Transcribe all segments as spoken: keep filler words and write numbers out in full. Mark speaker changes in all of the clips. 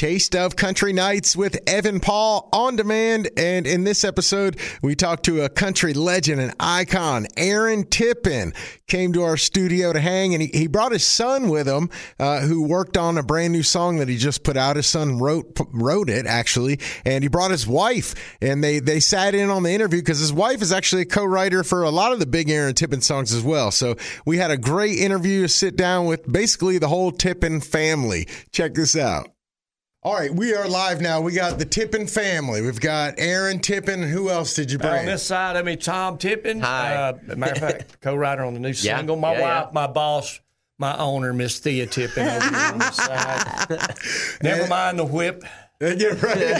Speaker 1: Taste of Country Nights with Evan Paul on demand. And in this episode, we talked to a country legend and icon, Aaron Tippin. Came to our studio to hang, and he, he brought his son with him, uh, who worked on a brand new song that he just put out. His son wrote wrote it, actually, and he brought his wife, and they, they sat in on the interview because his wife is actually a co-writer for a lot of the big Aaron Tippin songs as well. So we had a great interview to sit down with basically the whole Tippin family. Check this out. All right, we are live now. We got the Tippin family. We've got Aaron Tippin. Who else did you bring?
Speaker 2: On this side of me, Tom Tippin.
Speaker 3: Hi.
Speaker 2: Uh, matter of fact, co-writer on the new
Speaker 3: Yeah,
Speaker 2: single. My
Speaker 3: yeah,
Speaker 2: wife,
Speaker 3: yeah.
Speaker 2: my boss, my owner, Miss Thea Tippin over here on this side. Never mind the whip.
Speaker 1: Yeah,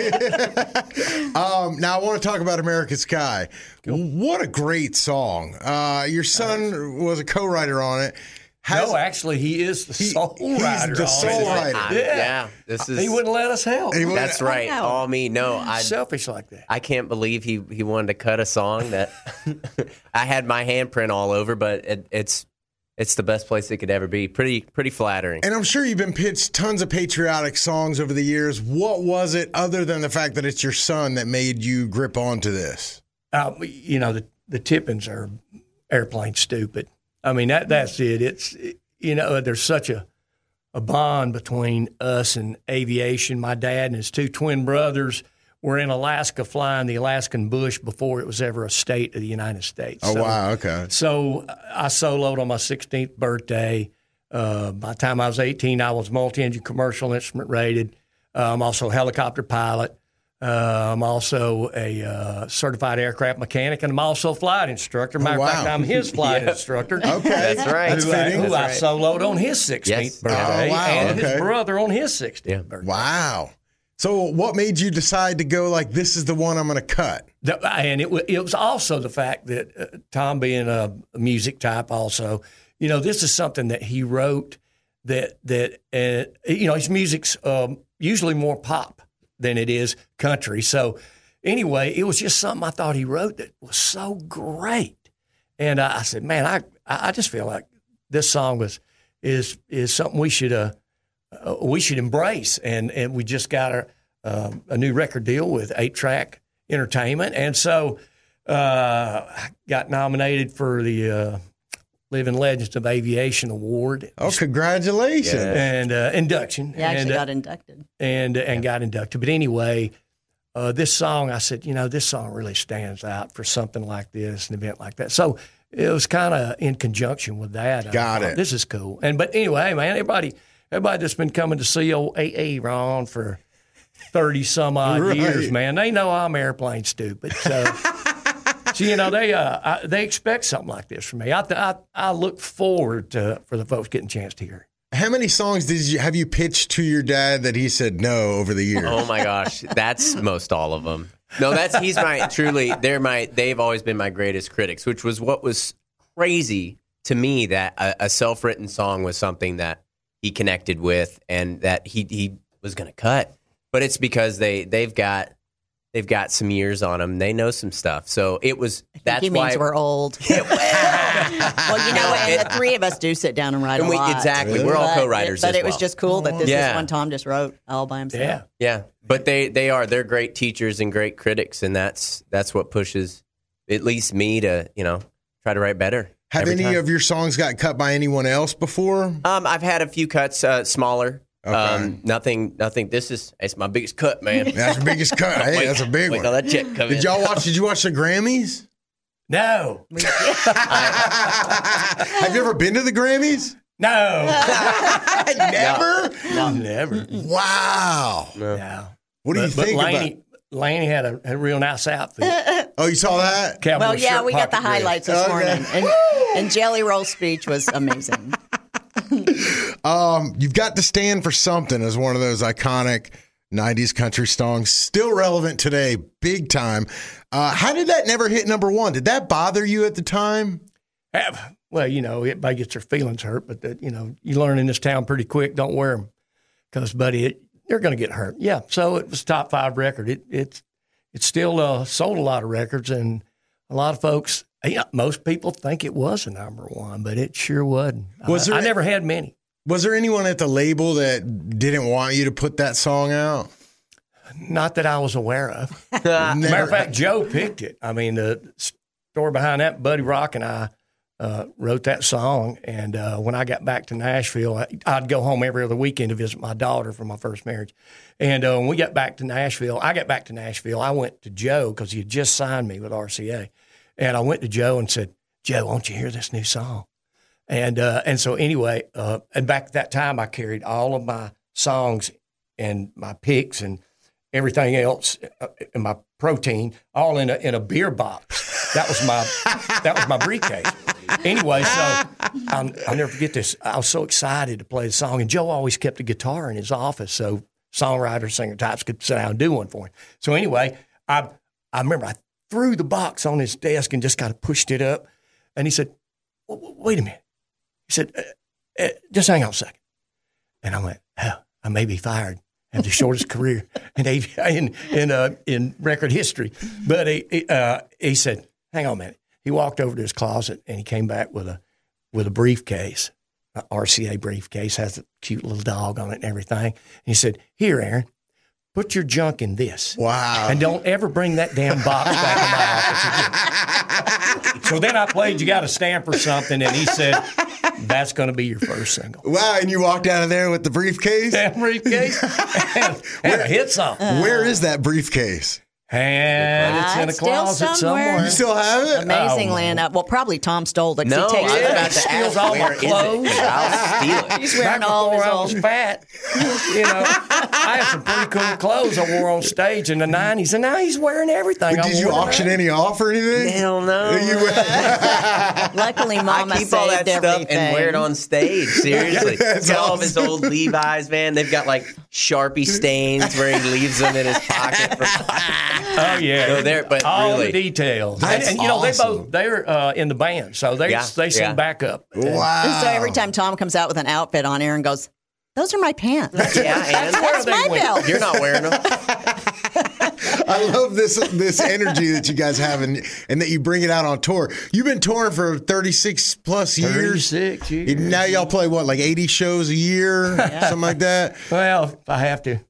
Speaker 1: right. um, now, I want to talk about American Sky. Cool. What a great song. Uh, your son was a co-writer on it. Has,
Speaker 2: no, actually, he is the
Speaker 1: he,
Speaker 2: soul
Speaker 1: he's
Speaker 2: writer.
Speaker 1: the soul writer.
Speaker 3: I,
Speaker 2: Yeah.
Speaker 3: yeah, this is.
Speaker 2: He wouldn't let us help.
Speaker 1: He
Speaker 3: That's right. All me. No, I.
Speaker 2: Selfish like that.
Speaker 3: I can't believe he he wanted to cut a song that I had my handprint all over, but it, it's it's the best place it could ever be. Pretty pretty flattering.
Speaker 1: And I'm sure you've been pitched tons of patriotic songs over the years. What was it, other than the fact that it's your son, that made you grip onto this?
Speaker 2: Uh, you know, the the Tippins are airplane stupid. I mean, that that's it. It's, you know, there's such a, a bond between us and aviation. My dad and his two twin brothers were in Alaska flying the Alaskan bush before it was ever a state of the United States.
Speaker 1: Oh,
Speaker 2: so,
Speaker 1: wow, okay.
Speaker 2: So I soloed on my sixteenth birthday. Uh, by the time I was eighteen, I was multi-engine commercial instrument rated. Uh, I'm also a helicopter pilot. Uh, I'm also a uh, certified aircraft mechanic, and I'm also a flight instructor. Matter of
Speaker 1: wow.
Speaker 2: fact, I'm his flight
Speaker 3: Yeah.
Speaker 2: instructor.
Speaker 1: Okay.
Speaker 3: That's right.
Speaker 1: That's
Speaker 2: Who, I,
Speaker 1: fitting.
Speaker 2: who I
Speaker 3: That's
Speaker 2: soloed on his sixteenth
Speaker 3: Yes.
Speaker 2: birthday,
Speaker 1: Oh, wow,
Speaker 2: and
Speaker 1: okay.
Speaker 2: his brother on his sixteenth
Speaker 3: Yeah.
Speaker 2: birthday.
Speaker 1: Wow. So what made you decide to go like, this is the one I'm going to cut?
Speaker 2: The- and it, wa- it was also the fact that uh, Tom being a, a music type also, you know, this is something that he wrote that, that uh, you know, his music's um, usually more pop than it is country. So anyway, it was just something I thought he wrote that was so great. And I, I said, man, I I just feel like this song was is is something we should uh, uh we should embrace. And and we just got a um, a new record deal with Eight Track Entertainment, and so uh, I got nominated for the uh, Living Legends of Aviation Award.
Speaker 1: Oh, congratulations.
Speaker 3: Yeah.
Speaker 2: And uh, induction.
Speaker 4: He actually
Speaker 2: and, uh,
Speaker 4: got inducted.
Speaker 2: and and got inducted. But anyway, uh, this song, I said, you know, this song really stands out for something like this, an event like that. So it was kind of in conjunction with that. I
Speaker 1: Got
Speaker 2: thought,
Speaker 1: it.
Speaker 2: This is cool. And but anyway, man, everybody, everybody that's been coming to see old A A Ron for thirty some odd
Speaker 1: Right.
Speaker 2: years, man, they know I'm airplane stupid. So. So, you know, they uh, I, they expect something like this from me. I, I I look forward to for the folks getting a chance to hear it.
Speaker 1: How many songs did you have you pitched to your dad that he said no over the years?
Speaker 3: Oh my gosh, that's most all of them. No, that's he's my truly. They're my. They've always been my greatest critics, which was what was crazy to me, that a, a self-written song was something that he connected with and that he he was going to cut. But it's because they they've got. They've got some years on them. They know some stuff. So it was,
Speaker 4: I think
Speaker 3: that's
Speaker 4: he
Speaker 3: why.
Speaker 4: means we're old.
Speaker 3: It, well,
Speaker 4: Well, you know,
Speaker 3: No,
Speaker 4: and
Speaker 3: it-
Speaker 4: the three of us do sit down and write
Speaker 3: and
Speaker 4: a
Speaker 3: we,
Speaker 4: lot.
Speaker 3: exactly. We're all
Speaker 4: But-
Speaker 3: co-writers
Speaker 4: But
Speaker 3: as
Speaker 4: it was
Speaker 3: well.
Speaker 4: just cool that this
Speaker 3: Yeah.
Speaker 4: is one Tom just wrote all by himself.
Speaker 2: Yeah.
Speaker 3: Yeah, but they they are they're great teachers and great critics, and that's that's what pushes at least me to you know try to write better.
Speaker 1: Have
Speaker 3: every
Speaker 1: any
Speaker 3: time.
Speaker 1: of your songs got cut by anyone else before?
Speaker 3: Um, I've had a few cuts, uh, smaller.
Speaker 1: Okay.
Speaker 3: Um, nothing, nothing. This is it's my biggest cut, man.
Speaker 1: That's the biggest cut. Hey,
Speaker 3: Wait-
Speaker 1: that's a big
Speaker 3: wait
Speaker 1: one.
Speaker 3: till that check come in.
Speaker 1: Did y'all watch? Did you watch the Grammys?
Speaker 2: No,
Speaker 1: Have you ever been to the Grammys?
Speaker 2: no,
Speaker 1: Never.
Speaker 2: never.
Speaker 1: Wow.
Speaker 2: No.
Speaker 1: What do you
Speaker 2: But, but
Speaker 1: think
Speaker 2: Laney,
Speaker 1: about?
Speaker 2: Laney had a, a real nice outfit.
Speaker 1: Oh, you saw that?
Speaker 2: Cowboy
Speaker 4: Well, yeah,
Speaker 2: shirt,
Speaker 4: we got the
Speaker 2: pocket dress.
Speaker 4: highlights this
Speaker 1: Okay.
Speaker 4: morning. And, and Jelly Roll's speech was amazing.
Speaker 1: Um, you've got to stand for something as one of those iconic nineties country songs, still relevant today, big time. Uh, how did that never hit number one? Did that bother you at the time?
Speaker 2: Have- Well, you know, everybody gets their feelings hurt, but that, you know, you learn in this town pretty quick. Don't wear them because, buddy, it, they're going to get hurt. Yeah. So it was a top five record. It it's it still uh, sold a lot of records, and a lot of folks. Yeah, most people think it was a number one, but it sure wasn't.
Speaker 1: Was
Speaker 2: I,
Speaker 1: there
Speaker 2: I never had many.
Speaker 1: Was there anyone at the label that didn't want you to put that song out?
Speaker 2: Not that I was aware of. Matter of fact, Joe picked it. I mean, the story behind that, Buddy Rock and I uh, wrote that song. And uh, when I got back to Nashville, I, I'd go home every other weekend to visit my daughter from my first marriage. And uh, when we got back to Nashville, I got back to Nashville. I went to Joe because he had just signed me with R C A. And I went to Joe and said, Joe, won't you hear this new song? And uh, and so anyway, uh, and back at that time, I carried all of my songs and my picks and everything else, uh, and my protein, all in a in a beer box. That was my that was my briefcase. Anyway, so I'll, I'll never forget this. I was so excited to play the song, and Joe always kept a guitar in his office, so songwriter, singer types could sit down and do one for him. So anyway, I I remember I threw the box on his desk and just kind of pushed it up, and he said, "Wait a minute." He said, uh, uh, just hang on a second. And I went, oh, I may be fired. I have the shortest career in in in, uh, in record history. But he, uh, he said, hang on a minute. He walked over to his closet, and he came back with a with a briefcase, an R C A briefcase, has a cute little dog on it and everything. And he said, here, Aaron, put your junk in this.
Speaker 1: Wow.
Speaker 2: And don't ever bring that damn box back in my office again. So then I played You Got a Stamp or something, and he said, that's going to be your first single.
Speaker 1: Wow, and you walked out of there with the briefcase?
Speaker 2: That briefcase and, and a hit song.
Speaker 1: Uh, Where is that briefcase?
Speaker 2: And it's in a
Speaker 4: It's still
Speaker 2: closet
Speaker 4: somewhere.
Speaker 2: somewhere.
Speaker 1: You still have it?
Speaker 4: Amazingly
Speaker 2: Oh,
Speaker 4: enough. Well, probably Tom stole it. 'cause
Speaker 3: No,
Speaker 4: he takes
Speaker 3: I was
Speaker 4: it.
Speaker 3: about to
Speaker 2: Steals
Speaker 3: ask
Speaker 2: all my
Speaker 3: where is it, 'cause
Speaker 2: clothes.
Speaker 3: I'll steal it.
Speaker 4: He's
Speaker 2: Back
Speaker 4: wearing all
Speaker 2: before
Speaker 4: his
Speaker 2: I
Speaker 4: old.
Speaker 2: was fat, you know, I had some pretty cool clothes I wore on stage in the nineties, and now he's wearing everything.
Speaker 1: But
Speaker 2: I
Speaker 1: did you
Speaker 2: wore
Speaker 1: auction
Speaker 2: tonight.
Speaker 1: any off or anything?
Speaker 3: Hell no.
Speaker 1: You-
Speaker 4: Luckily, Mama
Speaker 3: I keep all that
Speaker 4: saved
Speaker 3: stuff
Speaker 4: everything.
Speaker 3: and wear it on stage. Seriously,
Speaker 1: That's
Speaker 3: got all of his
Speaker 1: awesome.
Speaker 3: old Levi's, man. They've got like Sharpie stains where he leaves them in his pocket. For
Speaker 2: Oh yeah,
Speaker 3: So there- but
Speaker 2: all
Speaker 3: really-
Speaker 2: the details, and,
Speaker 1: That's
Speaker 2: and you know they
Speaker 1: awesome.
Speaker 2: both they're uh, in the band, so they
Speaker 3: Yeah,
Speaker 2: they sing
Speaker 3: yeah.
Speaker 2: backup.
Speaker 1: Wow.
Speaker 4: So every time Tom comes out with an outfit on, Aaron goes, "Those are my pants.
Speaker 3: yeah, and
Speaker 4: That's my belt."
Speaker 3: you're not wearing them.
Speaker 1: I love this this energy that you guys have and, and that you bring it out on tour. You've been touring for thirty-six plus years.
Speaker 2: Thirty-six years.
Speaker 1: Now y'all play what, like eighty shows a year, something like that?
Speaker 2: Well, if I have to.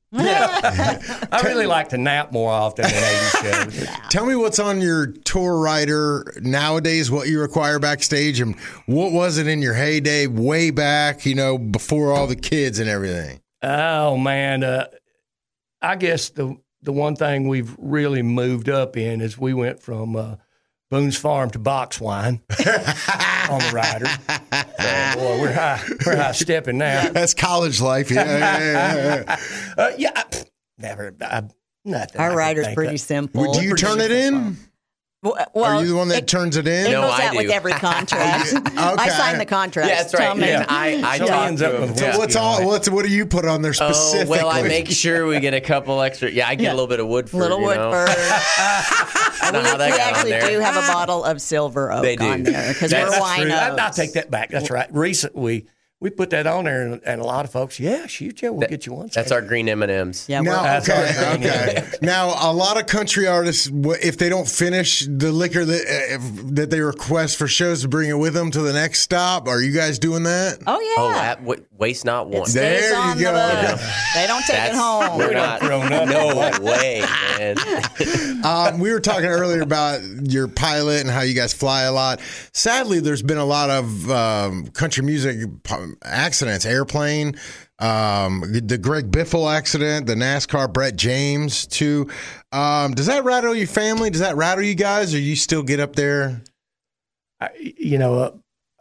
Speaker 2: I really like to nap more often than eighty shows.
Speaker 1: Tell me what's on your tour rider nowadays, what you require backstage, and what was it in your heyday way back, you know, before all the kids and everything?
Speaker 2: Oh man, uh, I guess the the one thing we've really moved up in is we went from uh, Boone's Farm to box wine on the rider. So, boy, we're high, we're high stepping now.
Speaker 1: That's college life. Yeah, yeah, yeah, yeah.
Speaker 2: Uh, yeah, I, pff, never. I, nothing. I
Speaker 4: Our
Speaker 2: could
Speaker 4: rider's
Speaker 2: think
Speaker 4: pretty
Speaker 2: of.
Speaker 4: simple.
Speaker 1: Do you turn it in?
Speaker 4: Well, well,
Speaker 1: Are you the one that
Speaker 4: it,
Speaker 1: turns it in?
Speaker 4: It
Speaker 3: No,
Speaker 4: goes
Speaker 3: I
Speaker 4: out with
Speaker 3: do.
Speaker 4: every contract. I sign the contract.
Speaker 3: Yeah, that's right.
Speaker 4: Tom
Speaker 3: Yeah.
Speaker 4: and-
Speaker 3: I, I
Speaker 2: So he
Speaker 3: talk
Speaker 2: ends
Speaker 3: to
Speaker 2: up
Speaker 3: him.
Speaker 2: with
Speaker 1: So
Speaker 2: whiskey
Speaker 1: what's
Speaker 2: on
Speaker 1: all?
Speaker 2: it.
Speaker 1: What's what do you put on there
Speaker 3: Oh,
Speaker 1: specifically?
Speaker 3: well, I make sure we get a couple extra. Yeah, I get
Speaker 4: Yeah.
Speaker 3: a little bit of Woodford.
Speaker 4: Little
Speaker 3: you know?
Speaker 4: Woodford.
Speaker 3: I don't know how that
Speaker 4: we
Speaker 3: got on
Speaker 4: actually
Speaker 3: there.
Speaker 4: do have a bottle of silver oak
Speaker 3: They do.
Speaker 4: on there because
Speaker 3: That's
Speaker 4: we're
Speaker 3: true.
Speaker 4: winos.
Speaker 2: I, I'll take that back. That's right. Recent we we put that on there, and, and a lot of folks, yeah, shoot, yeah, we'll
Speaker 3: That-
Speaker 2: get you one.
Speaker 3: That's our green M and M's.
Speaker 4: Yeah, we're,
Speaker 1: Now,
Speaker 2: That's
Speaker 1: okay,
Speaker 2: our thing,
Speaker 1: okay.
Speaker 2: yeah.
Speaker 1: Now, a lot of country artists, wh- if they don't finish the liquor that uh, if- that they request for shows, to bring it with them to the next stop. Are you guys doing that?
Speaker 4: oh yeah.
Speaker 3: Oh, that, w- waste not
Speaker 4: It
Speaker 3: one.
Speaker 4: stays
Speaker 1: There you
Speaker 4: on
Speaker 1: go.
Speaker 4: the boat. They don't take it
Speaker 3: That's-
Speaker 4: home.
Speaker 3: We're
Speaker 2: We don't
Speaker 3: not.
Speaker 2: throw nothing
Speaker 3: No way, man.
Speaker 1: Um, we were talking earlier about your pilot and how you guys fly a lot. Sadly, there's been a lot of um, country music p- accidents, airplane, um, the Greg Biffle accident, the NASCAR Brett James too. Um, does that rattle your family? Does that rattle you guys, or you still get up there?
Speaker 2: I, you know, uh,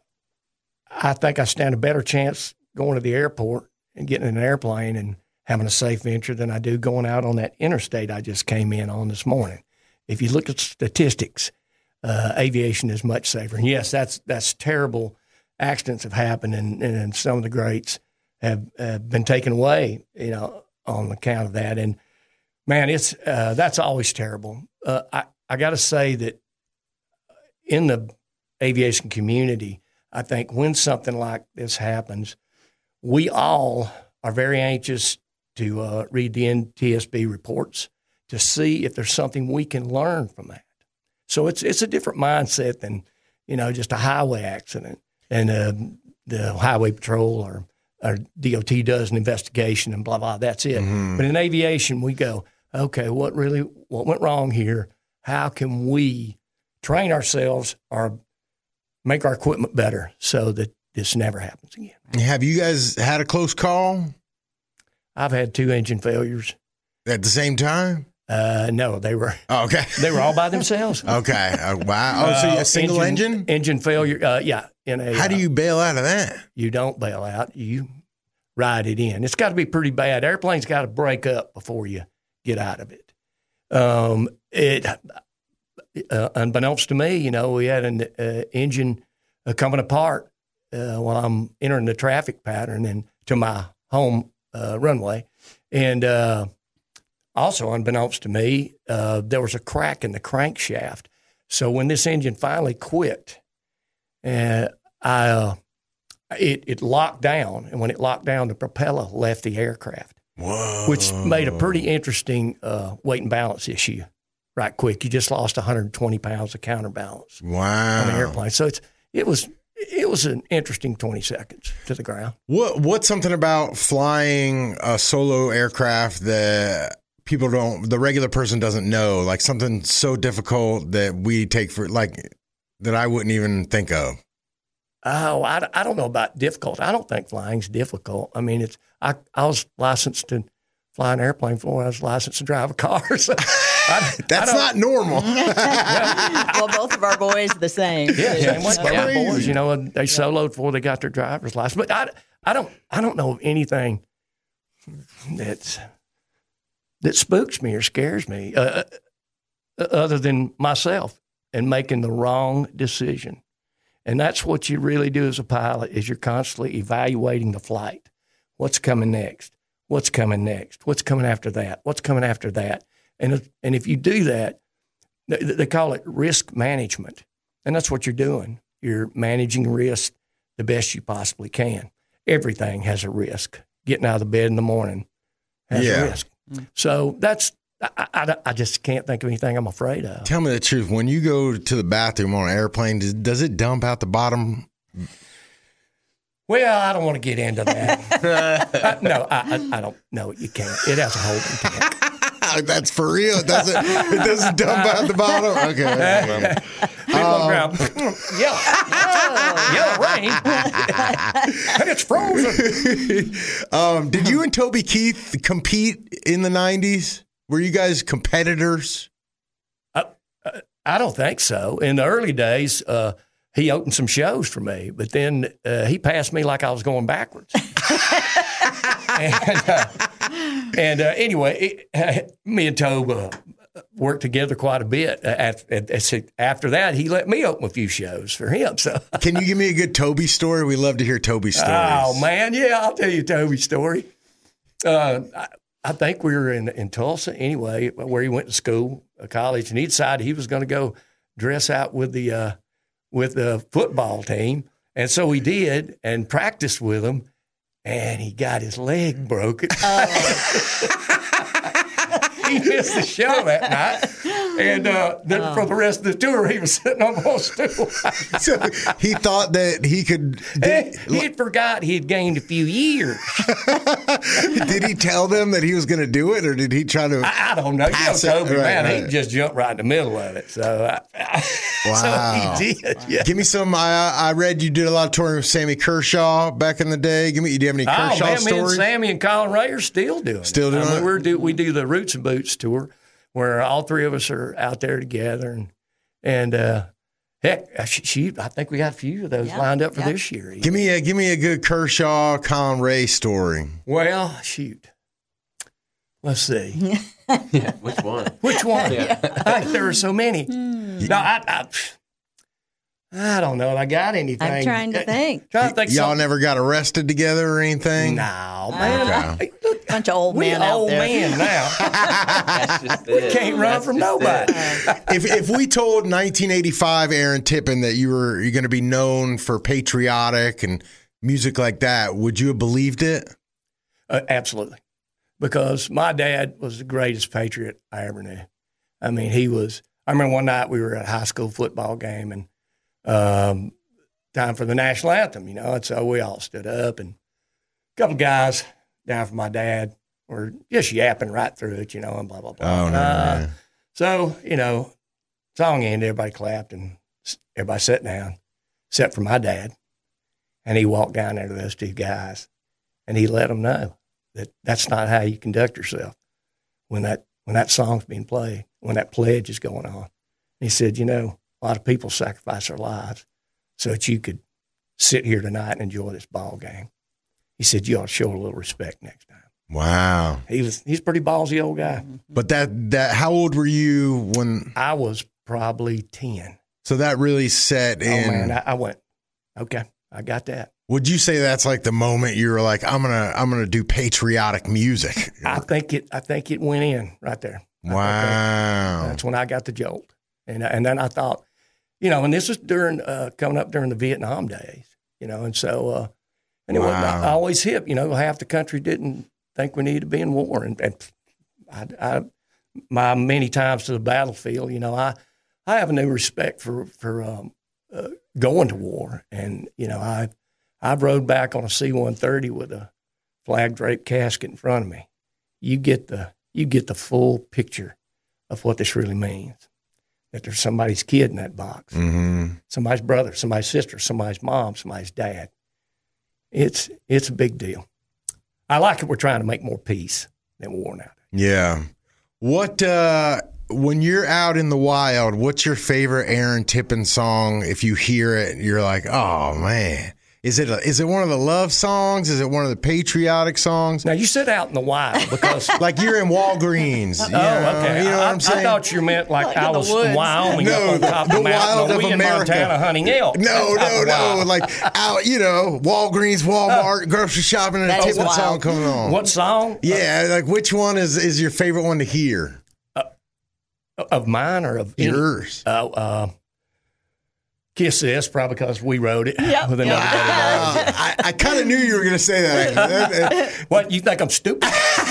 Speaker 2: I think I stand a better chance going to the airport and getting in an airplane and having a safe venture than I do going out on that interstate I just came in on this morning. If you look at statistics, uh, aviation is much safer. And yes, that's that's terrible. Accidents have happened, and, and some of the greats have, have been taken away, you know, on account of that. And man, it's uh, that's always terrible. Uh, I I got to say that in the aviation community, I think when something like this happens, we all are very anxious to uh, read the N T S B reports to see if there's something we can learn from that. So it's it's a different mindset than, you know, just a highway accident. And uh, the highway patrol or our D O T does an investigation and blah, blah, that's it. Mm-hmm. But in aviation, we go, okay, what really, what went wrong here? How can we train ourselves or make our equipment better so that this never happens again?
Speaker 1: Have you guys had a close call?
Speaker 2: I've had two engine failures.
Speaker 1: At the same time?
Speaker 2: Uh, no, they were
Speaker 1: oh, okay.
Speaker 2: They were all by themselves.
Speaker 1: Okay. Uh, wow. Oh, so you a single
Speaker 2: uh,
Speaker 1: engine,
Speaker 2: engine? Engine failure, uh, yeah. In a,
Speaker 1: How do you bail out of that?
Speaker 2: You don't bail out. You ride it in. It's got to be pretty bad. Airplane's got to break up before you get out of it. Um, it uh, unbeknownst to me, you know, we had an uh, engine uh, coming apart uh, while I'm entering the traffic pattern and to my home uh, runway. And uh, also, unbeknownst to me, uh, there was a crack in the crankshaft. So when this engine finally quit, uh, I uh, it, it locked down. And when it locked down, the propeller left the aircraft.
Speaker 1: Whoa.
Speaker 2: Which made a pretty interesting uh, weight and balance issue right quick. You just lost one hundred twenty pounds of counterbalance
Speaker 1: wow.
Speaker 2: on the airplane. So it's it was it was an interesting twenty seconds to the ground.
Speaker 1: What What's something about flying a solo aircraft that people don't, the regular person doesn't know, like something so difficult that we take for, like, that I wouldn't even think of?
Speaker 2: Oh, I, I don't know about difficult. I don't think flying's difficult. I mean, it's I, I was licensed to fly an airplane before I was licensed to drive a car. So I,
Speaker 1: That's
Speaker 2: I
Speaker 1: not normal.
Speaker 4: Well, both of our boys are the same.
Speaker 2: Yeah, same way.
Speaker 1: Yeah.
Speaker 2: My boys, you know, they soloed before they got their driver's license. But I, I don't I don't know of anything that's that spooks me or scares me uh, other than myself and making the wrong decision. And that's what you really do as a pilot is you're constantly evaluating the flight. What's coming next? What's coming next? What's coming after that? What's coming after that? And if, and if you do that, they, they call it risk management. And that's what you're doing. You're managing risk the best you possibly can. Everything has a risk. Getting out of the bed in the morning has
Speaker 1: Yeah.
Speaker 2: a risk. So that's, I, I, I just can't think of anything I'm afraid of.
Speaker 1: Tell me the truth. When you go to the bathroom on an airplane, does, does it dump out the bottom?
Speaker 2: Well, I don't want to get into that. I, no, I, I, I don't. No, you can't. It has a holding tank.
Speaker 1: That's for real. It doesn't, it doesn't dump out the bottom? Okay.
Speaker 2: People on the ground, yellow, yellow rain, and it's frozen.
Speaker 1: um, did you and Toby Keith compete in the nineties? Were you guys competitors?
Speaker 2: I, I don't think so. In the early days, uh, he opened some shows for me, but then uh, he passed me like I was going backwards. and uh, and uh, anyway, it, me and Tobe uh, worked together quite a bit. After, after that, he let me open a few shows for him. So,
Speaker 1: can you give me a good Toby story? We love to hear Toby's stories.
Speaker 2: Oh man, yeah, I'll tell you Toby's story. Uh, I, I think we were in in Tulsa anyway, where he went to school, uh, college, and he decided he was going to go dress out with the uh, with the football team, and so he did and practiced with them. And he got his leg broken. Oh. He missed the show that night. And uh, then oh. for the rest of the tour, he was sitting on the stool.
Speaker 1: So he thought that he could. Did,
Speaker 2: he had forgot he had gained a few years.
Speaker 1: Did he tell them that he was going to do it, or did he try to?
Speaker 2: I, I don't know. You know, Toby,
Speaker 1: right,
Speaker 2: man,
Speaker 1: right.
Speaker 2: he just jumped right in the middle of it. So, I, I,
Speaker 1: wow.
Speaker 2: so he did. Yeah.
Speaker 1: Give me some. I, I read you did a lot of touring with Sammy Kershaw back in the day. Give me. Do you have any Kershaw
Speaker 2: oh, man,
Speaker 1: stories?
Speaker 2: Me and Sammy and Colin Ray are still doing
Speaker 1: Still
Speaker 2: it.
Speaker 1: doing
Speaker 2: I mean,
Speaker 1: it?
Speaker 2: We're do, we do the Roots and Boots tour where all three of us are out there together. And, and uh, heck, she, I think we got a few of those
Speaker 4: yeah,
Speaker 2: lined up for
Speaker 4: yeah.
Speaker 2: this year.
Speaker 1: Give me a give me a good Kershaw Colin Ray story.
Speaker 2: Well, shoot. Let's see.
Speaker 3: Yeah, which one?
Speaker 2: Which one?
Speaker 3: Yeah.
Speaker 2: I, there are so many. No, I, I I don't know if I got anything.
Speaker 4: I'm trying to think.
Speaker 2: Trying to think
Speaker 1: Y'all
Speaker 2: something.
Speaker 1: never got arrested together or anything?
Speaker 2: No, man.
Speaker 1: Okay.
Speaker 2: I, look,
Speaker 4: Bunch of old
Speaker 2: we
Speaker 4: men out
Speaker 2: old
Speaker 4: there.
Speaker 2: men now.
Speaker 3: That's just
Speaker 2: We
Speaker 3: it.
Speaker 2: can't run
Speaker 3: That's
Speaker 2: from
Speaker 3: just
Speaker 2: nobody.
Speaker 3: it.
Speaker 1: if if we told nineteen eighty-five Aaron Tippin that you were you're going to be known for patriotic and music like that, would you have believed it?
Speaker 2: Uh, absolutely. Because my dad was the greatest patriot I ever knew. I mean, he was, I remember one night we were at a high school football game and um, time for the national anthem, you know, and so we all stood up and couple guys down from my dad were just yapping right through it, you know, and blah, blah, blah.
Speaker 1: Oh, no,
Speaker 2: uh,
Speaker 1: man.
Speaker 2: So, you know, song ended, everybody clapped, and everybody sat down, except for my dad. And he walked down there to those two guys, and he let them know that that's not how you conduct yourself when that when that song's being played, when that pledge is going on. He said, you know, a lot of people sacrifice their lives so that you could sit here tonight and enjoy this ball game. He said, you ought to show a little respect next time.
Speaker 1: Wow.
Speaker 2: He was he's a pretty ballsy old guy.
Speaker 1: But that that how old were you when?
Speaker 2: I was probably ten.
Speaker 1: So that really set
Speaker 2: Oh,
Speaker 1: in.
Speaker 2: man, I, I went, okay, I got that.
Speaker 1: Would you say that's like the moment you were like, I'm gonna I'm gonna do patriotic music?
Speaker 2: I think it I think it went in right there. I think
Speaker 1: Wow.
Speaker 2: that- that's when I got the jolt. And and then I thought, you know, and this was during uh, coming up during the Vietnam days, you know, and so uh, anyway,
Speaker 1: Wow.
Speaker 2: I, I always hip, you know, half the country didn't think we needed to be in war, and, and I, I my many times to the battlefield, you know, I I have a new respect for for um, uh, going to war, and you know, I I rode back on a C one thirty with a flag draped casket in front of me. You get the you get the full picture of what this really means. That there's somebody's kid in that box,
Speaker 1: Mm-hmm.
Speaker 2: somebody's brother, somebody's sister, somebody's mom, somebody's dad. It's it's a big deal. I like it. We're trying to make more peace than war now.
Speaker 1: Yeah. What uh, when you're out in the wild? What's your favorite Aaron Tippin song? If you hear it, you're like, oh man. Is it a, is it one of the love songs? Is it one of the patriotic songs?
Speaker 2: Now you sit out in the wild because.
Speaker 1: Like you're in Walgreens. You
Speaker 2: Oh,
Speaker 1: know,
Speaker 2: okay.
Speaker 1: You know
Speaker 2: I,
Speaker 1: what I'm saying?
Speaker 2: I thought you meant like,
Speaker 4: Like
Speaker 2: I
Speaker 4: in the
Speaker 2: was in
Speaker 4: woods.
Speaker 2: Wyoming
Speaker 1: No,
Speaker 2: up on
Speaker 1: the-
Speaker 2: top
Speaker 1: the
Speaker 2: of the mountain,
Speaker 1: wild
Speaker 2: or
Speaker 1: of
Speaker 2: we in
Speaker 1: America.
Speaker 2: Montana hunting elk.
Speaker 1: No,
Speaker 2: That's
Speaker 1: no,
Speaker 2: not
Speaker 1: no.
Speaker 2: wild.
Speaker 1: Like out, you know, Walgreens, Walmart, grocery shopping, and a
Speaker 4: That is
Speaker 1: Tippin
Speaker 4: wild.
Speaker 1: song coming on.
Speaker 2: What song?
Speaker 1: Yeah, like which one is is your favorite one to hear?
Speaker 2: Uh, of mine or of any?
Speaker 1: Yours.
Speaker 2: Oh, uh, Kiss This, probably because we wrote it
Speaker 4: Yep,
Speaker 2: with another
Speaker 4: yep.
Speaker 2: buddy of ours.
Speaker 1: Uh, I, I kind of knew you were going to say that. Actually.
Speaker 2: What, you think I'm stupid?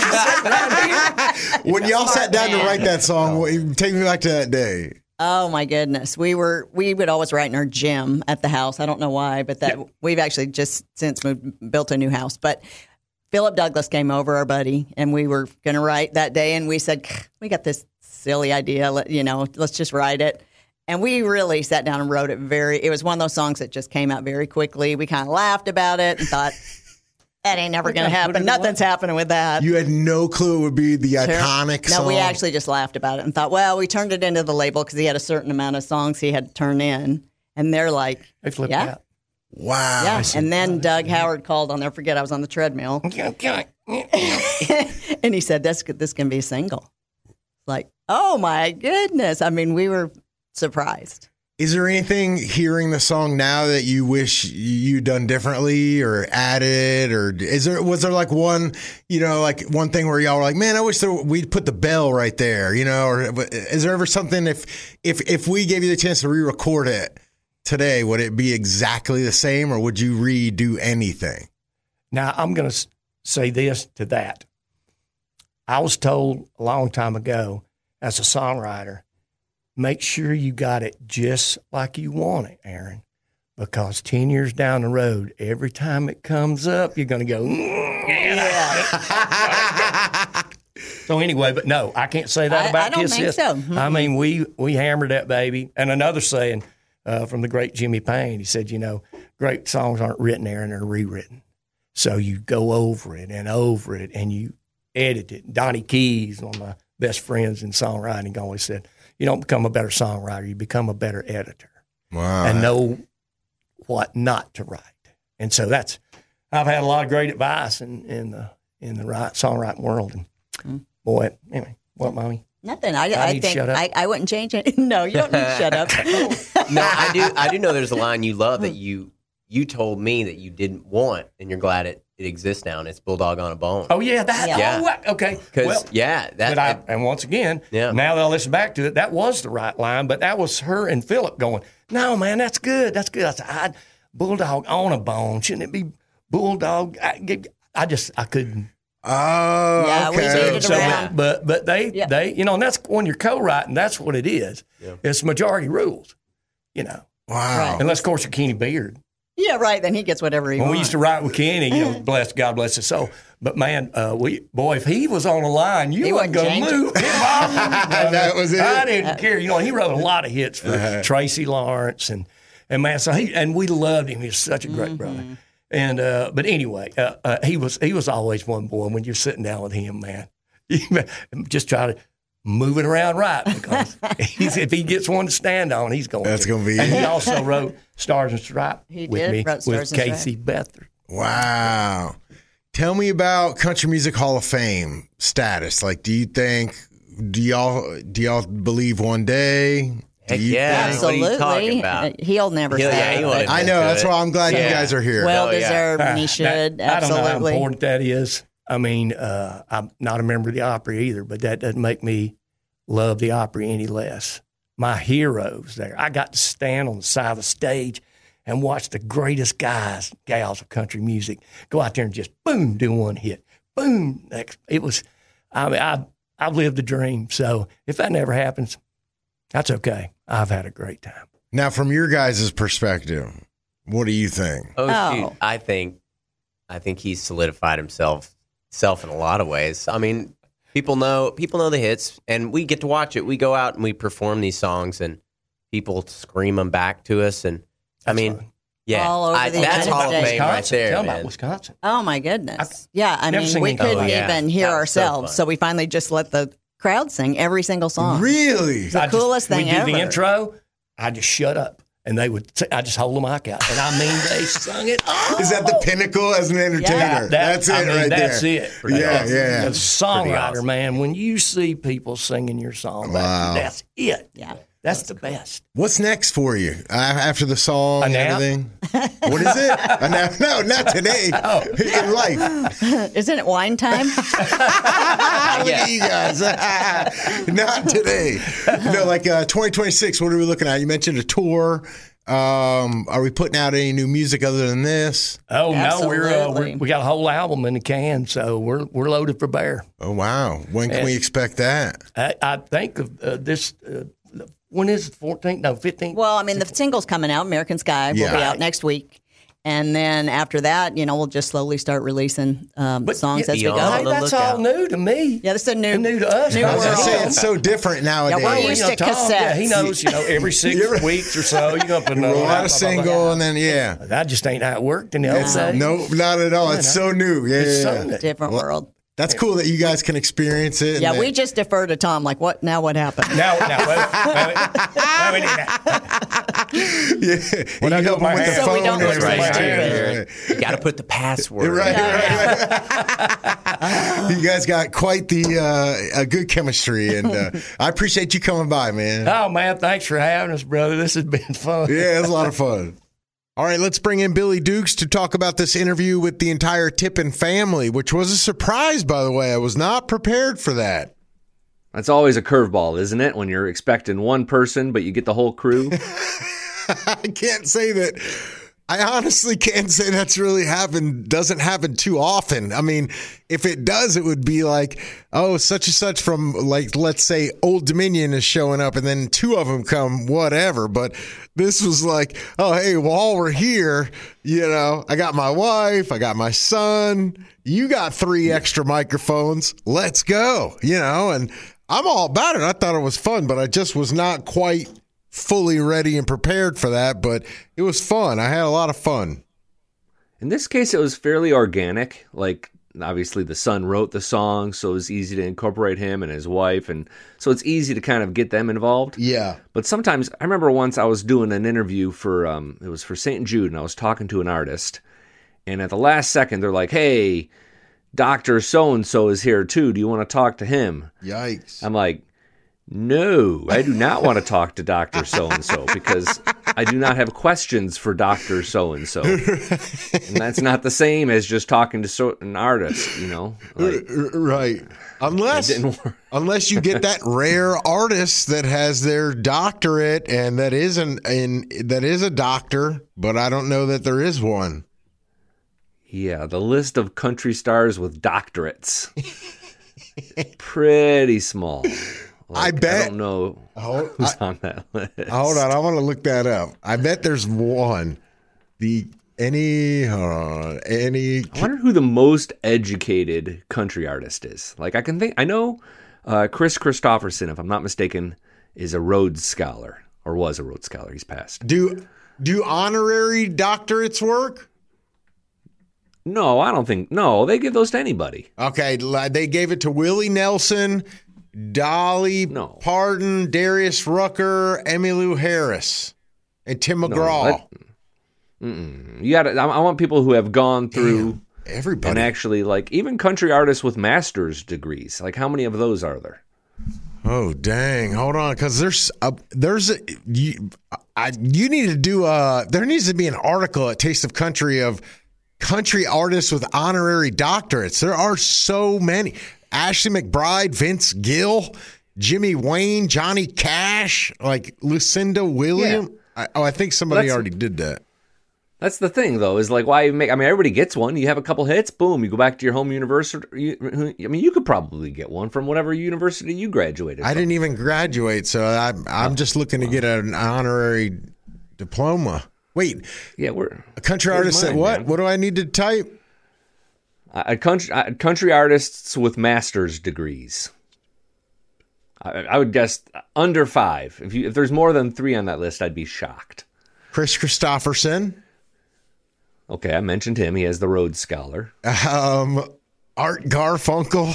Speaker 1: When y'all sat down to
Speaker 4: man.
Speaker 1: write that song, what- take me back to that day.
Speaker 4: Oh my goodness, we were we would always write in our gym at the house. I don't know why, but that we've actually just since moved, built a new house. But Philip Douglas came over, our buddy, and we were going to write that day, and we said we got this silly idea. Let, you know, let's just write it. And we really sat down and wrote it very, it was one of those songs that just came out very quickly. We kind of laughed about it and thought, that ain't never going to happen. Nothing's happening with that.
Speaker 1: You had no clue it would be the
Speaker 4: Sure.
Speaker 1: iconic
Speaker 4: No,
Speaker 1: song.
Speaker 4: we actually just laughed about it and thought, well, we turned it into the label because he had a certain amount of songs he had to turn in. And they're like,
Speaker 2: They flipped
Speaker 4: yeah,
Speaker 2: out.
Speaker 1: Wow.
Speaker 4: yeah. And then Doug Howard called, I'll never forget, I was on the treadmill. And he said, this, this can be a single. Like, oh my goodness. I mean, we were surprised.
Speaker 1: Is there anything hearing the song now that you wish you'd done differently or added, or is there was there like one, you know, like one thing where y'all were like, man, I wish there, we'd put the bell right there, you know, or is there ever something if if if we gave you the chance to re-record it today, would it be exactly the same, or would you redo anything?
Speaker 2: Now, I'm going to say this to that. I was told a long time ago as a songwriter, make sure you got it just like you want it, Aaron, because ten years down the road, every time it comes up, you're going to go, mm, yeah. So anyway, but no, I can't say that
Speaker 4: I-
Speaker 2: about
Speaker 4: I don't
Speaker 2: Kiss
Speaker 4: think
Speaker 2: This.
Speaker 4: so. Mhm.
Speaker 2: I mean, we, we hammered that baby. And another saying uh, from the great Jimmy Payne, he said, you know, great songs aren't written, Aaron, they're rewritten. So you go over it and over it and you edit it. Donnie Keys, one of my best friends in songwriting, always said, you don't become a better songwriter, you become a better editor
Speaker 1: Wow.
Speaker 2: and know what not to write. And so that's, I've had a lot of great advice in, in the in the right songwriting world. And boy, anyway, what, Mommy?
Speaker 4: Nothing. I,
Speaker 2: I
Speaker 4: I,
Speaker 2: need to
Speaker 4: think
Speaker 2: shut up.
Speaker 4: I, I wouldn't change it. No, you don't need to shut up.
Speaker 3: No, I do. I do know there's a line you love that you you told me that you didn't want, and you're glad it, it exists now. And it's Bulldog on a Bone.
Speaker 2: Oh, yeah, that,
Speaker 3: Yeah.
Speaker 2: oh, what? Okay.
Speaker 3: because
Speaker 2: Well,
Speaker 3: yeah, that
Speaker 2: but I, and once again,
Speaker 3: Yeah.
Speaker 2: now that I listen back to it, that was the right line, but that was her and Philip going, no, man, that's good. That's good. I said, I, Bulldog on a bone. Shouldn't it be Bulldog? I, I just, I couldn't.
Speaker 1: Oh,
Speaker 4: Yeah, we
Speaker 1: okay.
Speaker 4: made it
Speaker 2: So,
Speaker 4: around.
Speaker 2: but, but they,
Speaker 4: Yeah.
Speaker 2: they, you know, and that's when you're co-writing, that's what it is.
Speaker 3: Yeah.
Speaker 2: It's majority rules, you know,
Speaker 1: Wow.
Speaker 4: Right.
Speaker 2: unless, of course, you're Kenny Beard.
Speaker 4: Yeah, right. Then he gets whatever he
Speaker 2: When
Speaker 4: wants.
Speaker 2: we used to write with Kenny, you know, bless God bless his soul. But man, uh, we boy, if he was on the line, you
Speaker 4: He
Speaker 2: wasn't
Speaker 4: wasn't
Speaker 2: going to
Speaker 4: changing.
Speaker 2: move. That
Speaker 1: was it.
Speaker 2: I didn't care. You know, he wrote a lot of hits for
Speaker 1: Uh-huh.
Speaker 2: Tracy Lawrence and and man, so he and we loved him. He was such a great
Speaker 4: Mm-hmm.
Speaker 2: brother. And uh, but anyway, uh, uh, he was he was always one boy. When you're sitting down with him, man, you just try to move it around right because he's, if he gets one to stand on, he's going.
Speaker 1: That's
Speaker 2: to.
Speaker 1: gonna be
Speaker 2: And
Speaker 1: it.
Speaker 2: he also wrote Stars and Stripes
Speaker 4: He
Speaker 2: with
Speaker 4: did,
Speaker 2: me
Speaker 4: wrote
Speaker 2: with
Speaker 4: Stars and
Speaker 2: Casey Beathard.
Speaker 1: Wow. Tell me about Country Music Hall of Fame status. Like, do you think, do y'all, do y'all believe one day? Do
Speaker 3: Heck
Speaker 1: you
Speaker 3: yeah.
Speaker 1: think-
Speaker 3: What are you
Speaker 4: Absolutely.
Speaker 3: talking about?
Speaker 4: Uh, He'll never
Speaker 3: He'll-
Speaker 4: say
Speaker 3: yeah,
Speaker 4: it,
Speaker 3: he won't
Speaker 4: but
Speaker 3: admit
Speaker 1: I know.
Speaker 3: to
Speaker 1: That's
Speaker 3: it.
Speaker 1: why I'm glad you
Speaker 3: Yeah.
Speaker 1: guys are here.
Speaker 4: well
Speaker 3: Oh, yeah.
Speaker 4: deserved, and he
Speaker 2: Uh,
Speaker 4: should.
Speaker 2: that- I don't know how
Speaker 4: absolutely.
Speaker 2: important that is. I mean, uh, I'm not a member of the Opry either, but that doesn't make me love the Opry any less. My heroes there. I got to stand on the side of the stage and watch the greatest guys, gals of country music go out there and just boom, do one hit, boom. Next, it was. I mean, I I've lived the dream. So if that never happens, that's okay. I've had a great time.
Speaker 1: Now, from your guys' perspective, what do you think?
Speaker 3: Oh,
Speaker 4: Oh.
Speaker 3: shoot. I think, I think he's solidified himself, self in a lot of ways. I mean, people know, people know the hits, and we get to watch it. We go out and we perform these songs, and people scream them back to us. And I
Speaker 2: That's
Speaker 3: mean,
Speaker 2: fun.
Speaker 3: yeah,
Speaker 4: All over
Speaker 3: I,
Speaker 4: the
Speaker 3: that's
Speaker 4: United
Speaker 3: Hall of
Speaker 4: States.
Speaker 3: Fame right
Speaker 2: Wisconsin.
Speaker 3: there,
Speaker 2: Tell
Speaker 3: man.
Speaker 2: about Wisconsin.
Speaker 4: Oh my goodness! yeah, I
Speaker 2: never
Speaker 4: mean,
Speaker 2: seen
Speaker 4: we
Speaker 2: any-
Speaker 4: couldn't
Speaker 3: Oh, yeah.
Speaker 4: even hear
Speaker 3: That was so
Speaker 4: ourselves,
Speaker 3: fun.
Speaker 4: so we finally just let the crowd sing every single song.
Speaker 1: Really?
Speaker 4: The
Speaker 2: I just-
Speaker 4: coolest thing
Speaker 2: we did
Speaker 4: ever.
Speaker 2: the intro. I just shut up, and they would. I just hold the mic out, and I mean, they sung it. Oh,
Speaker 1: Is that the pinnacle as an entertainer?
Speaker 4: Yeah.
Speaker 2: that-
Speaker 1: that's it
Speaker 2: I mean,
Speaker 1: right
Speaker 2: that's
Speaker 1: there.
Speaker 2: it.
Speaker 1: Yeah,
Speaker 2: As-
Speaker 1: yeah.
Speaker 2: As a songwriter,
Speaker 3: awesome.
Speaker 2: man, when you see people singing your song,
Speaker 1: Wow.
Speaker 2: that, that's it.
Speaker 4: Yeah.
Speaker 2: That's the best.
Speaker 1: What's next for you uh, after the song
Speaker 2: A
Speaker 1: and
Speaker 2: nap?
Speaker 1: everything? What is it? A nap? No, not today.
Speaker 2: Oh.
Speaker 1: In life.
Speaker 4: Isn't it wine time?
Speaker 1: Look at you guys. Not today. No, like uh, twenty twenty-six, what are we looking at? You mentioned a tour. Um, are we putting out any new music other than this?
Speaker 2: Oh no, we're, uh,
Speaker 4: Absolutely.
Speaker 2: we're we got a whole album in the can, so we're we're loaded for bear.
Speaker 1: Oh, wow. When can
Speaker 2: Yeah.
Speaker 1: we expect that?
Speaker 2: I, I think of uh, this. Uh, when is it? Fourteenth? No, fifteenth.
Speaker 4: Well, I mean, the single's coming out. American Sky will
Speaker 1: Yeah.
Speaker 4: be out next week. And then after that, you know, we'll just slowly start releasing um,
Speaker 2: But
Speaker 4: songs
Speaker 2: y-
Speaker 4: as we
Speaker 3: beyond
Speaker 4: go.
Speaker 2: Hey,
Speaker 3: the
Speaker 2: that's all
Speaker 3: lookout.
Speaker 2: new to me.
Speaker 4: Yeah, this is a new,
Speaker 2: new to us.
Speaker 4: new
Speaker 1: I was
Speaker 4: world.
Speaker 1: going to say, it's so different nowadays.
Speaker 4: Yeah, we're
Speaker 2: Well,
Speaker 4: used
Speaker 2: you know,
Speaker 4: to
Speaker 2: Tom, yeah, he
Speaker 4: cassettes.
Speaker 2: knows, you know, every six
Speaker 1: You're-
Speaker 2: weeks or so, you're going to put
Speaker 1: You
Speaker 2: another
Speaker 1: roll
Speaker 2: one
Speaker 1: out a
Speaker 2: blah, blah, blah,
Speaker 1: single
Speaker 2: blah.
Speaker 1: and then, yeah.
Speaker 2: That just ain't how it worked in the old
Speaker 1: It's,
Speaker 2: days.
Speaker 1: no, not at all. It's so new. Yeah,
Speaker 2: It's
Speaker 1: yeah,
Speaker 2: so
Speaker 1: yeah.
Speaker 2: new.
Speaker 4: Different
Speaker 1: Well,
Speaker 4: world.
Speaker 1: That's cool that you guys can experience it. and
Speaker 4: Yeah,
Speaker 1: that-
Speaker 4: we just defer to Tom. Like, what now? What happened?
Speaker 2: Now, now, wait, wait, wait, wait, wait, wait,
Speaker 1: yeah.
Speaker 2: When
Speaker 1: you
Speaker 2: I
Speaker 1: help
Speaker 2: go
Speaker 1: them with
Speaker 2: my
Speaker 1: the
Speaker 2: hand-
Speaker 4: So we
Speaker 1: phone
Speaker 4: don't
Speaker 1: and
Speaker 4: look so
Speaker 1: everything.
Speaker 4: stupid.
Speaker 1: Right,
Speaker 3: You got to put the password.
Speaker 1: right,
Speaker 3: in.
Speaker 1: right, right. You guys got quite the uh, a good chemistry, and uh, I appreciate you coming by, man.
Speaker 2: Oh, man, thanks for having us, brother. This has been fun.
Speaker 1: Yeah, it was a lot of fun. All right, let's bring in Billy Dukes to talk about this interview with the entire Tippin family, which was a surprise, by the way. I was not prepared for that.
Speaker 5: That's always a curveball, isn't it? When you're expecting one person, but you get the whole crew.
Speaker 1: I can't say that. I honestly can't say that's really happened. Doesn't happen too often. I mean, if it does, it would be like, oh, such and such from, like, let's say Old Dominion is showing up and then two of them come, whatever. But this was like, oh, hey, while we're here, you know, I got my wife, I got my son, you got three extra microphones. Let's go, you know, and I'm all about it. I thought it was fun, but I just was not quite fully ready and prepared for that, but it was fun. I had a lot of fun.
Speaker 5: In this case, it was fairly organic. Like, obviously, the son wrote the song, so it was easy to incorporate him and his wife, and so it's easy to kind of get them involved.
Speaker 1: Yeah.
Speaker 5: But sometimes, I remember once I was doing an interview for, um, it was for Saint Jude, and I was talking to an artist, and at the last second, they're like, hey, Doctor So-and-so is here too. Do you want to talk to him?
Speaker 1: Yikes.
Speaker 5: I'm like, no, I do not want to talk to Doctor So-and-so because I do not have questions for Doctor So-and-so. And that's not the same as just talking to so- an artist, you know? Like,
Speaker 1: Right. Unless
Speaker 5: it didn't work.
Speaker 1: unless you get that rare artist that has their doctorate and that is an in that is a doctor, but I don't know that there is one.
Speaker 5: Yeah, the list of country stars with doctorates. Pretty small. Like,
Speaker 1: I bet-
Speaker 5: I don't know
Speaker 1: Hold,
Speaker 5: who's
Speaker 1: I-
Speaker 5: on that list.
Speaker 1: hold on, I want to look that up. I bet there's one. The Any, hold on, any.
Speaker 5: I wonder who the most educated country artist is. Like, I can think, I know uh, Chris Christopherson, if I'm not mistaken, is a Rhodes Scholar, or was a Rhodes Scholar. He's passed.
Speaker 1: Do do honorary doctorates work?
Speaker 5: No, I don't think. No, they give those to anybody.
Speaker 1: Okay, they gave it to Willie Nelson, Dolly
Speaker 5: No.
Speaker 1: Parton, Darius Rucker, Emmylou Harris, and Tim McGraw.
Speaker 5: No, that- Mm-mm. You got. I I want people who have gone through
Speaker 1: Damn, everybody.
Speaker 5: and actually, like, even country artists with master's degrees. Like, how many of those are there?
Speaker 1: Oh dang! Hold on, because there's a, there's a, you, I, you need to do a. There needs to be an article at Taste of Country of country artists with honorary doctorates. There are so many. Ashley McBride, Vince Gill, Jimmy Wayne, Johnny Cash, like Lucinda William. I, oh, I think somebody
Speaker 5: That's-
Speaker 1: already did that.
Speaker 5: That's the thing, though, is like why make. I mean, everybody gets one. You have a couple hits, boom, you go back to your home university. You, I mean, you could probably get one from whatever university you graduated.
Speaker 1: I
Speaker 5: from.
Speaker 1: didn't even graduate, so I'm I'm just looking to get an honorary diploma. Wait,
Speaker 5: Yeah, we're
Speaker 1: a country
Speaker 5: Here's
Speaker 1: artist said
Speaker 5: mine,
Speaker 1: what?
Speaker 5: man.
Speaker 1: What do I need to type?
Speaker 5: a country uh, country artists with master's degrees. I, I would guess under five. If you if there's more than three on that list, I'd be shocked.
Speaker 1: Chris Christopherson,
Speaker 5: Okay, I mentioned him. He has the Rhodes Scholar.
Speaker 1: um, Art Garfunkel.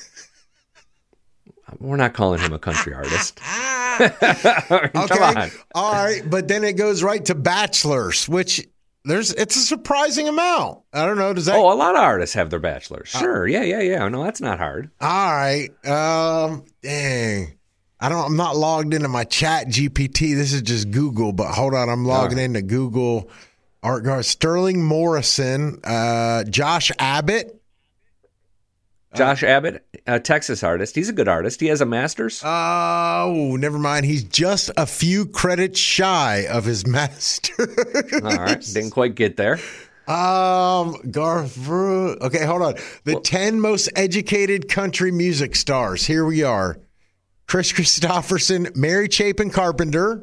Speaker 5: We're not calling him a country artist.
Speaker 1: Okay,
Speaker 5: Come on.
Speaker 1: all right, but then it goes right to bachelors, which there's it's a surprising amount. I don't know. Does that?
Speaker 5: Oh, a lot of artists have their bachelors. Sure. Yeah, yeah, yeah. No, that's not hard.
Speaker 1: All right. Um, dang. I don't. I'm not logged into my Chat G P T. This is just Google. But hold on, I'm logging into Google. Art Gar Sterling Morrison, uh, Josh Abbott.
Speaker 5: Josh Abbott, a Texas artist. He's a good artist. He has a master's.
Speaker 1: Oh, never mind. He's just a few credits shy of his master.
Speaker 5: All right. Didn't quite get there.
Speaker 1: Um, Garth. Brooks. Okay, hold on. The
Speaker 5: Well-
Speaker 1: ten most educated country music stars. Here we are: Chris Christopherson, Mary Chapin Carpenter.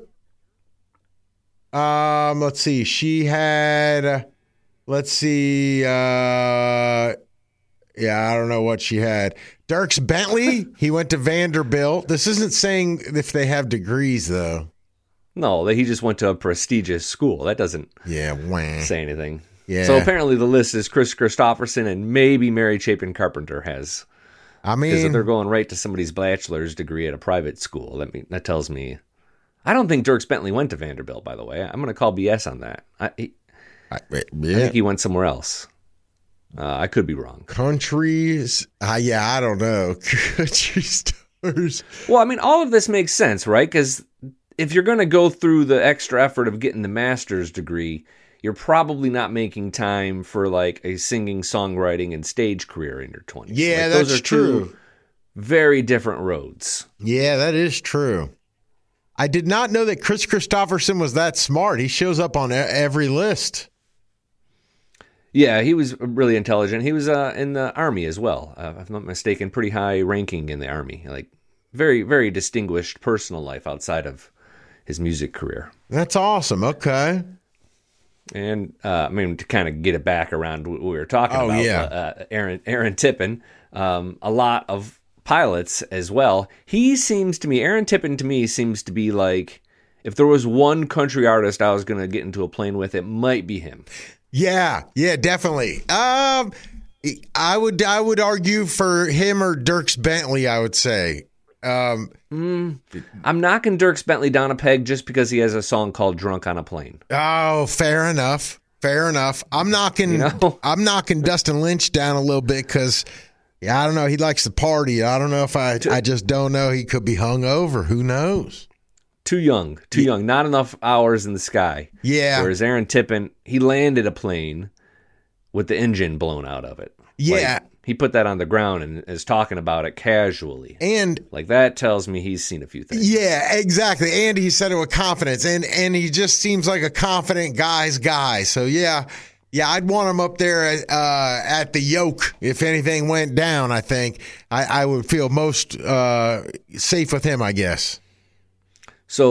Speaker 1: Um, let's see. She had. uh, Let's see. Uh, yeah, I don't know what she had. Dierks Bentley. He went to Vanderbilt. This isn't saying if they have degrees though.
Speaker 5: No, he just went to a prestigious school. That doesn't
Speaker 1: Yeah, wah.
Speaker 5: say anything.
Speaker 1: Yeah.
Speaker 5: So apparently the list is Chris Christopherson and maybe Mary Chapin Carpenter has.
Speaker 1: I
Speaker 5: Because if
Speaker 1: mean,
Speaker 5: they're going right to somebody's bachelor's degree at a private school, that mean, that tells me. I don't think Dierks Bentley went to Vanderbilt, by the way. I'm going to call B S on that. I, he,
Speaker 1: I,
Speaker 5: I
Speaker 1: yeah.
Speaker 5: think he went somewhere else. Uh, I could be wrong.
Speaker 1: Countries. Uh, yeah, I don't know. Country stars.
Speaker 5: Well, I mean, all of this makes sense, right? Because if you're going to go through the extra effort of getting the master's degree, you're probably not making time for like a singing, songwriting, and stage career in your twenties.
Speaker 1: Yeah,
Speaker 5: Like,
Speaker 1: that's
Speaker 5: those are
Speaker 1: true.
Speaker 5: two very different roads.
Speaker 1: Yeah, that is true. I did not know that Chris Christopherson was that smart. He shows up on e- every list.
Speaker 5: Yeah, he was really intelligent. He was uh, in the Army as well, uh, if I'm not mistaken, pretty high ranking in the Army. Like, very, very distinguished personal life outside of his music career.
Speaker 1: That's awesome. Okay.
Speaker 5: And uh, I mean, to kind of get it back around what we were talking
Speaker 1: Oh,
Speaker 5: about,
Speaker 1: yeah.
Speaker 5: uh, uh, Aaron Aaron Tippin, um, a lot of pilots as well. He seems to me, Aaron Tippin to me seems to be like, if there was one country artist I was going to get into a plane with, it might be him.
Speaker 1: Yeah, yeah, definitely. Um, I would, I would argue for him or Dierks Bentley. I would say. Um,
Speaker 5: I'm knocking Dierks Bentley down a peg just because he has a song called "Drunk on a Plane."
Speaker 1: oh, fair enough. Fair enough. I'm knocking.
Speaker 5: You know?
Speaker 1: I'm knocking Dustin Lynch down a little bit because, yeah, I don't know. He likes to party. I don't know if I. I just don't know. He could be hungover. Who knows?
Speaker 5: Too young, too young. Not enough hours in the sky.
Speaker 1: Yeah.
Speaker 5: Whereas Aaron Tippin, he landed a plane with the engine blown out of it.
Speaker 1: Yeah.
Speaker 5: Like, he put that on the ground and is talking about it casually.
Speaker 1: And
Speaker 5: Like, that tells me he's seen a few things.
Speaker 1: yeah, exactly. And he said it with confidence, and and he just seems like a confident guy's guy. So yeah, yeah, I'd want him up there uh, at the yoke if anything went down. I think I, I would feel most uh, safe with him. I guess.
Speaker 5: So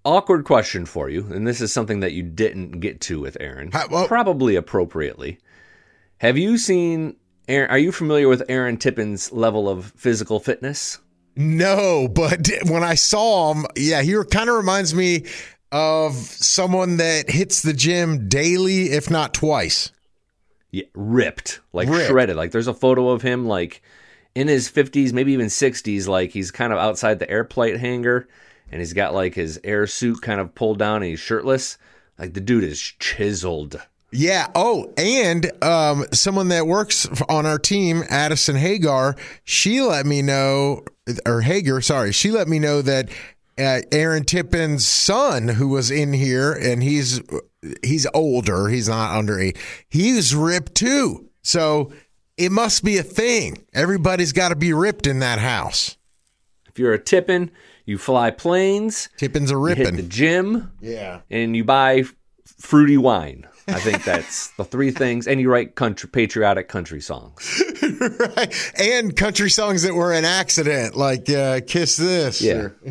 Speaker 5: awkward question for you, and this is something that you didn't get to with Aaron,
Speaker 1: Hi- well-
Speaker 5: probably appropriately. Have you seen, Aaron, are you familiar with Aaron Tippin's level of physical fitness?
Speaker 1: No, but when I saw him, yeah, he kind of reminds me of someone that hits the gym daily, if not twice.
Speaker 5: Yeah, ripped, like
Speaker 1: Ripped.
Speaker 5: shredded. Like there's a photo of him like in his fifties, maybe even sixties, like he's kind of outside the air plate hangar, and he's got like his air suit kind of pulled down and he's shirtless. Like the dude is chiseled.
Speaker 1: Yeah. Oh, and um, someone that works on our team, Addison Hagar, she let me know, or Hager, sorry, she let me know that uh, Aaron Tippin's son, who was in here, and he's he's older, he's not under eight, he's ripped too. So it must be a thing. Everybody's got to be ripped in that house.
Speaker 5: If you're a Tippin, you fly planes,
Speaker 1: Tippin's a
Speaker 5: you hit the
Speaker 1: ripping.
Speaker 5: gym,
Speaker 1: Yeah.
Speaker 5: and you buy fruity wine. I think that's the three things. And you write country, patriotic country songs.
Speaker 1: Right. And country songs that were an accident, like uh, Kiss This.
Speaker 5: Yeah.
Speaker 1: or-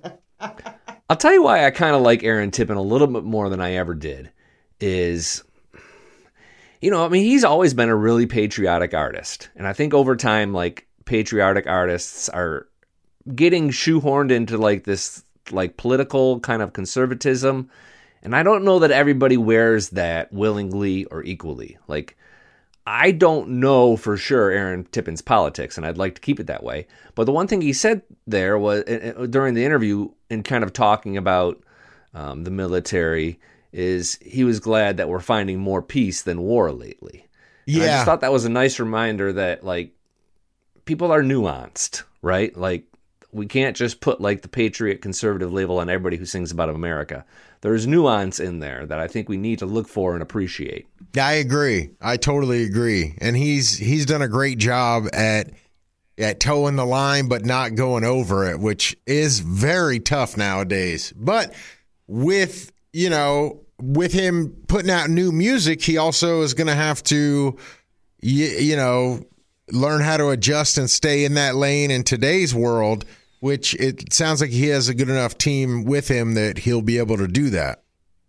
Speaker 5: I'll tell you why I kind of like Aaron Tippin a little bit more than I ever did is, you know, I mean, he's always been a really patriotic artist. And I think over time, like, patriotic artists are getting shoehorned into, like, this, like, political kind of conservatism. And I don't know that everybody wears that willingly or equally. Like, I don't know for sure Aaron Tippin's politics, and I'd like to keep it that way. But the one thing he said there was uh, during the interview, in kind of talking about um, the military, is he was glad that we're finding more peace than war lately. And I
Speaker 1: Yeah.
Speaker 5: just thought that was a nice reminder that, like, people are nuanced, right? Like, we can't just put, like, the patriot conservative label on everybody who sings about America. There's nuance in there that I think we need to look for and appreciate.
Speaker 1: I agree. I totally agree. And he's he's done a great job at at towing the line but not going over it, which is very tough nowadays. But with, you know, with him putting out new music, he also is going to have to you, you know, learn how to adjust and stay in that lane in today's world, which it sounds like he has a good enough team with him that he'll be able to do that.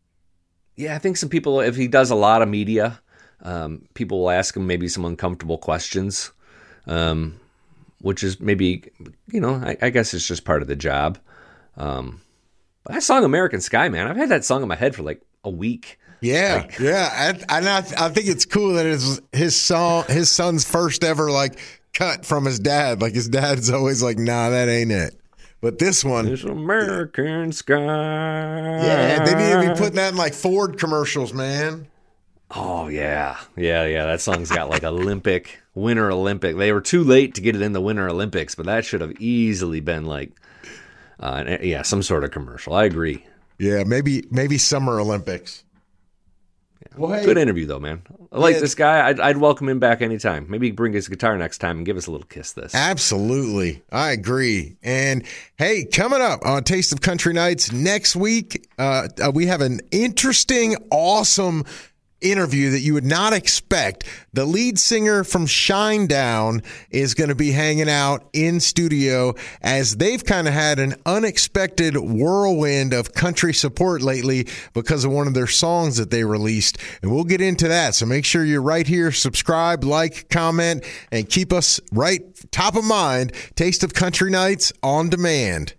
Speaker 5: Yeah, I think some people, if he does a lot of media, um, people will ask him maybe some uncomfortable questions, um, which is maybe, you know, I, I guess it's just part of the job. Um, but that song American Sky, man, I've had that song in my head for like a week.
Speaker 1: Yeah,
Speaker 5: Like-
Speaker 1: yeah, and, and I, I think it's cool that it's his song, his son's first ever like cut from his dad. Like his dad's always like, "Nah, that ain't it." But this one,
Speaker 5: This American Sky.
Speaker 1: yeah, they need to be putting that in like Ford commercials, man.
Speaker 5: Oh, yeah. Yeah, yeah. That song's got like Olympic, Winter Olympic. They were too late to get it in the Winter Olympics, but that should have easily been like, uh, an- yeah, some sort of commercial. I agree.
Speaker 1: Yeah, maybe maybe Summer Olympics. Well, hey,
Speaker 5: Good interview, though, man. I like
Speaker 1: Yeah.
Speaker 5: this guy. I'd, I'd welcome him back anytime. Maybe bring his guitar next time and give us a little kiss this.
Speaker 1: absolutely, I agree. And hey, coming up on Taste of Country Nights next week, uh, uh, we have an interesting, awesome interview that you would not expect. The lead singer from Shinedown is going to be hanging out in studio as they've kind of had an unexpected whirlwind of country support lately because of one of their songs that they released. And we'll get into that. So make sure you're right here, subscribe, like, comment, and keep us right top of mind. Taste of Country Nights on demand.